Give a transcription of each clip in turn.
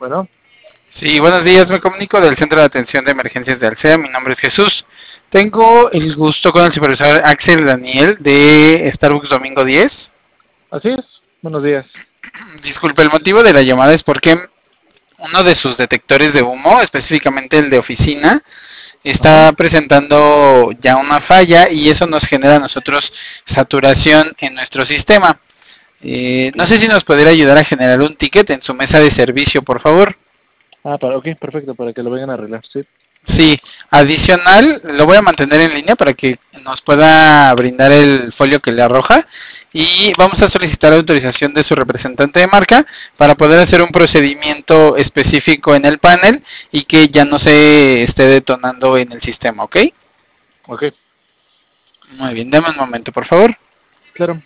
Bueno, Sí, buenos días, me comunico del Centro de Atención de Emergencias de Alsea, mi nombre es Jesús. Tengo el gusto con el supervisor Axel Daniel de Starbucks Domingo 10. así es. Buenos días. Disculpe, el motivo de la llamada es porque uno de sus detectores de humo, específicamente el de oficina, Ajá. está presentando ya una falla y eso nos genera a nosotros saturación en nuestro sistema. Ok. No sé si nos pudiera ayudar a generar un ticket en su mesa de servicio, por favor. Ok, perfecto, para que lo vengan a arreglar, sí. Sí, adicional, lo voy a mantener en línea para que nos pueda brindar el folio que le arroja y vamos a solicitar autorización de su representante de marca para poder hacer un procedimiento específico en el panel y que ya no se esté detonando en el sistema, ¿ok? Ok, Muy bien, dame un momento, por favor. claro.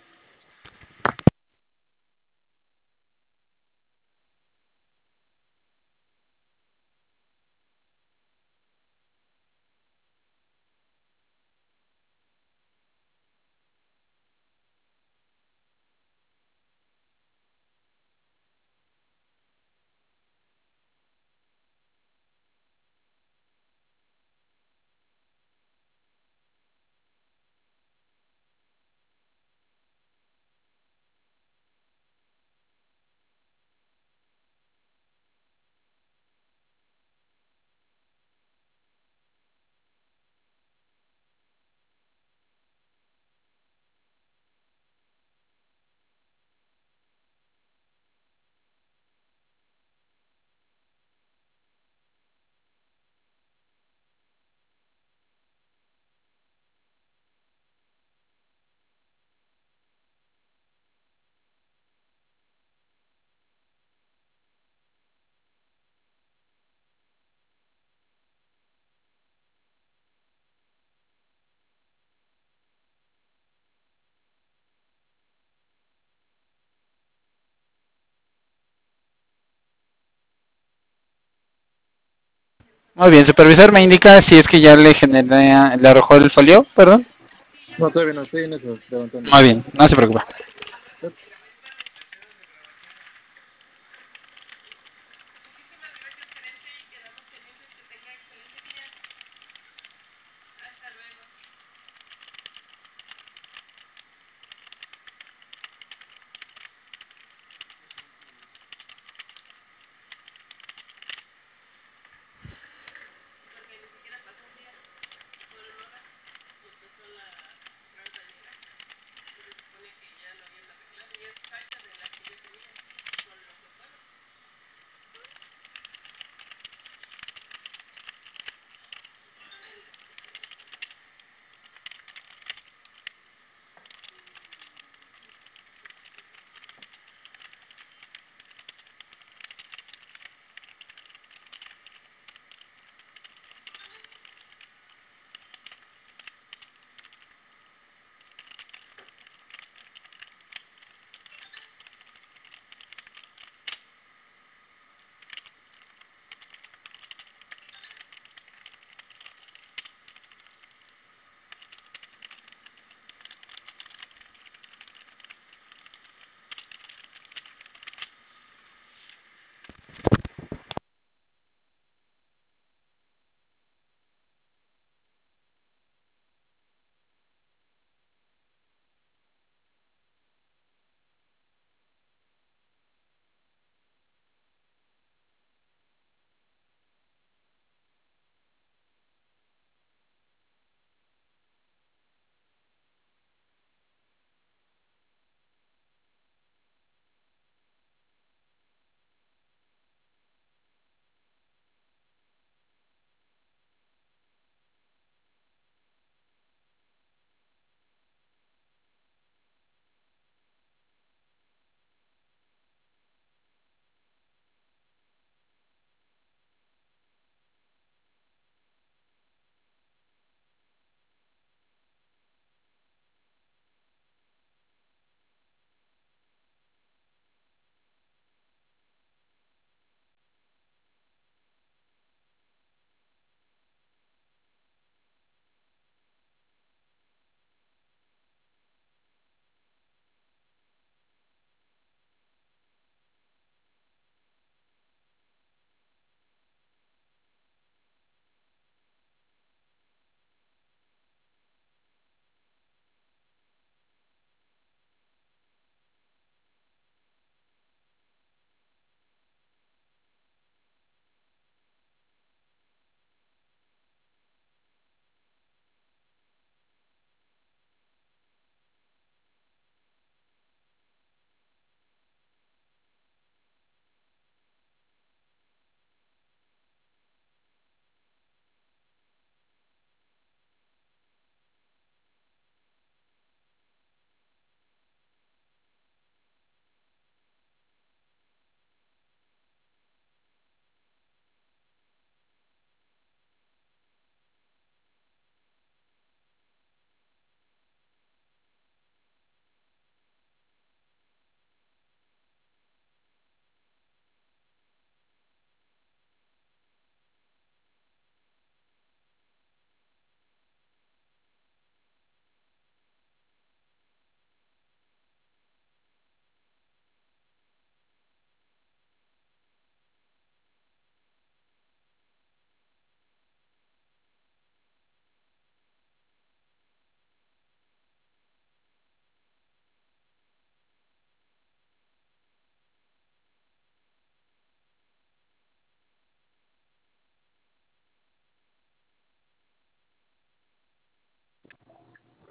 Muy bien, supervisor, me indica si es que ya le generé, le arrojó el folio, perdón. No, todavía no, estoy en eso, levantándolo. Muy bien, no se preocupe.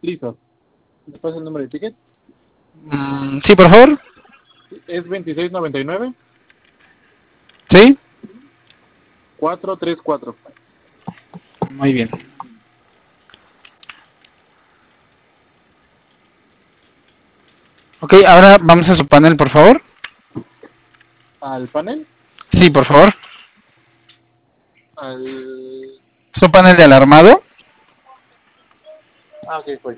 Listo. ¿Me pasa el número de ticket? Sí, por favor. Es 2699 Sí. 434. Muy bien. Ok, ahora vamos a su panel, por favor. ¿Al panel? Sí, por favor. Al... Su panel de alarmado. Ah, ok, voy.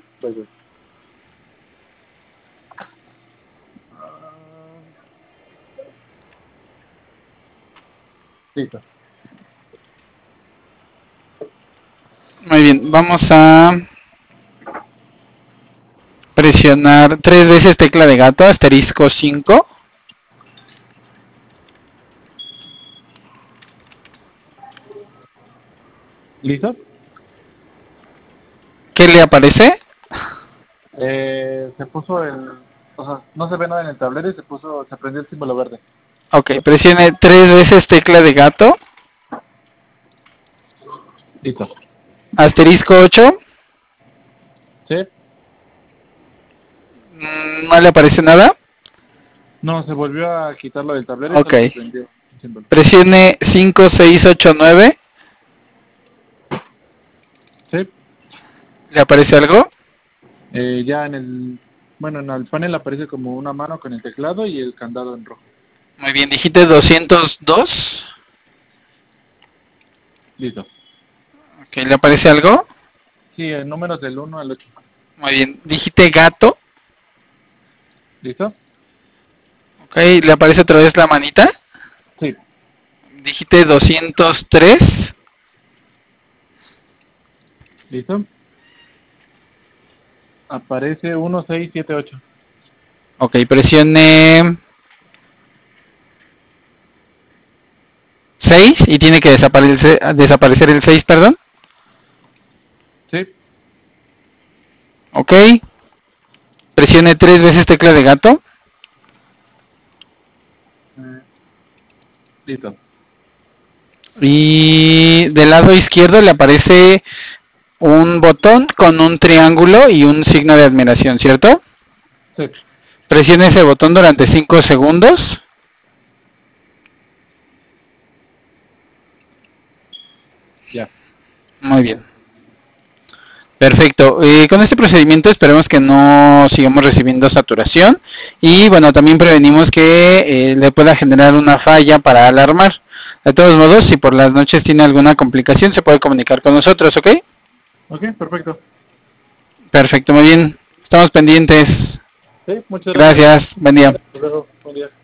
Listo. Muy bien, vamos a presionar 3 veces tecla de gato, asterisco 5. ¿Listo? ¿Qué le aparece? Se puso el... O sea, no se ve nada en el tablero y se prendió el símbolo verde. Ok, presione 3 veces tecla de gato, Listo. asterisco 8. ¿Sí? No le aparece nada. No, se volvió a quitarlo del tablero y Ok. solo se prendió el símbolo. Presione 5, 6, 8, 9. ¿Sí? ¿Le aparece algo? Ya en el... Bueno, en el panel aparece como una mano con el teclado y el candado en rojo. Muy bien, digite 202. Listo. Ok, ¿le aparece algo? Sí, en números del 1 al 8. Muy bien, digite gato. ¿Listo? Ok, ¿le aparece otra vez la manita? Sí. Digite 203. ¿Listo? Aparece 1678. Ok, presione 6 y tiene que desaparecer el 6, perdón. Sí. Ok. Presione 3 veces tecla de gato. Listo. Y del lado izquierdo le aparece un botón con un triángulo y un signo de admiración, ¿cierto? Sí. Presione ese botón durante 5 segundos. Ya. Muy bien. Perfecto. Con este procedimiento esperemos que no sigamos recibiendo saturación y bueno, también prevenimos que le pueda generar una falla para alarmar. De todos modos, si por las noches tiene alguna complicación, se puede comunicar con nosotros, ¿ok? Ok, perfecto. Perfecto, muy bien. Estamos pendientes. Sí, muchas gracias. Gracias. Buen día. Hasta luego. Buen día.